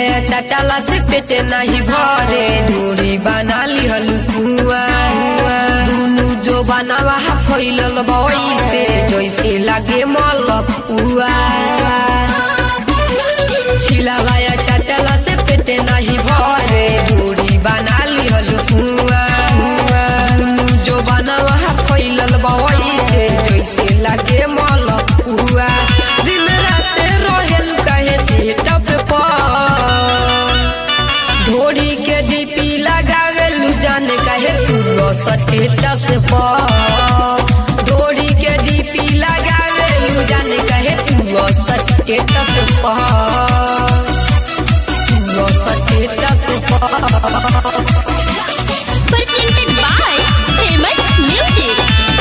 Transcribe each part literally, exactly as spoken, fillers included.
लाया चटला से पेटे नहीं भरे ढोरी बना ली हलुआ दुनु जो बनावा फैलल वैसे जैसे लागे मलपुआ छिला लाया चटला से पेटे नहीं भरे ढोरी बना ली हलुआ दुनु जो बनावा फैलल वैसे जैसे लागे मलपुआ दिन रात रहेल कहे से टप ढोरी के डीपी लगावेलू जाने कहे तू स्टेटस पर ढोरी के डीपी लगावेलू जाने कहे तू स्टेटस पर तू स्टेटस पर Presented by Famous Music.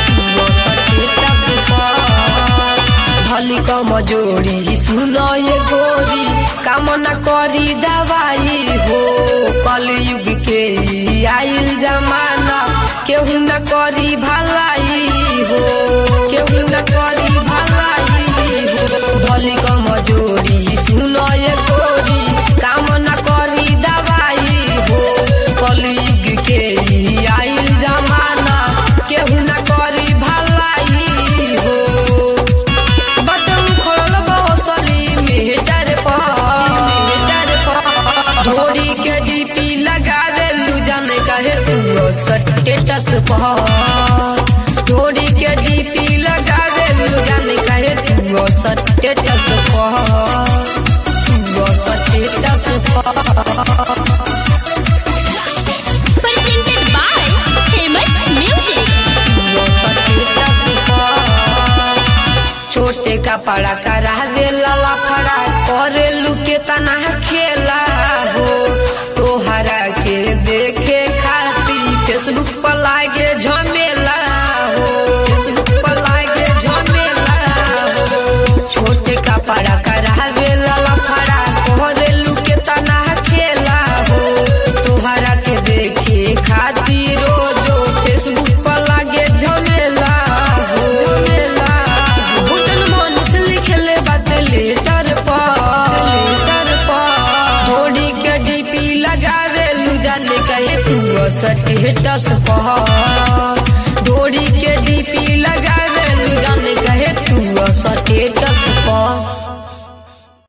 भली कमजोरी सुनो ये गोरी कामना करी दवाई हो कलयुग के आइल जमाना केहू न करी भलाई हो केहू न करी भलाई हो भली कमजोरी सुनो ये गोरी कामना करी दवाई हो कलयुग के आइल जमाना केहू न करी भलाई हो ढोरी के डीपी लगावेलू जाने कहे तू स्टेटस पर ढोरी के डीपी लगावेलू जाने कहे तू स्टेटस पर तू स्टेटस पर Presented by Famous Music. छोटे का पड़ा करावे लाला फड़ा करे लुके तना खेला हो तोहरा के देखे खाती फेसबुक पर लागे झमेला हो फेसबुक पर लागे झमेला हो छोटे का पड़ा करावे लाला फड़ा करे लुके तना खेला हो तोहरा के देखे खाती रोजो फेसबुक पर लागे झमेला हो झमेला लेटर पर लेटर पर ढोरी के डीपी लगावेलू जाने कहे तू स्टेटस पर ढोरी के डीपी लगावेलू जाने कहे तू स्टेटस पर।